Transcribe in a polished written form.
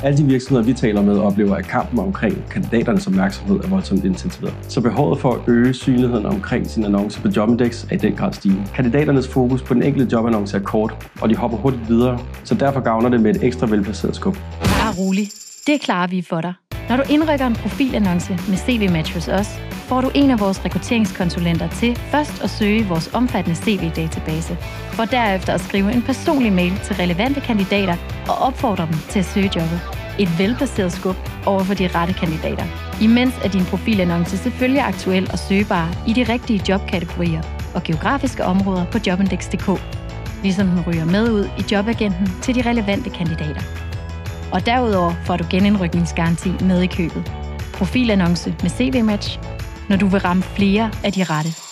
Alle de virksomheder, vi taler med, oplever, at kampen omkring kandidaternes opmærksomhed er voldsomt intensiveret. Så behovet for at øge synligheden omkring sin annonce på Jobindex er i den grad stigende. Kandidaternes fokus på den enkelte jobannonce er kort, og de hopper hurtigt videre, så derfor gavner det med et ekstra velplaceret skub. Bare rolig. Det klarer vi for dig. Når du indrykker en profilannonce med CV-match hos os, får du en af vores rekrutteringskonsulenter til først at søge vores omfattende CV-database, for derefter at skrive en personlig mail til relevante kandidater og opfordre dem til at søge jobbet. Et velplaceret skub over for de rette kandidater. Imens er din profilannonce selvfølgelig aktuel og søgbar i de rigtige jobkategorier og geografiske områder på Jobindex.dk, ligesom den ryger med ud i jobagenten til de relevante kandidater. Og derudover får du genindrykningsgaranti med i købet. Profilannonce med CV-match, når du vil ramme flere af de rette.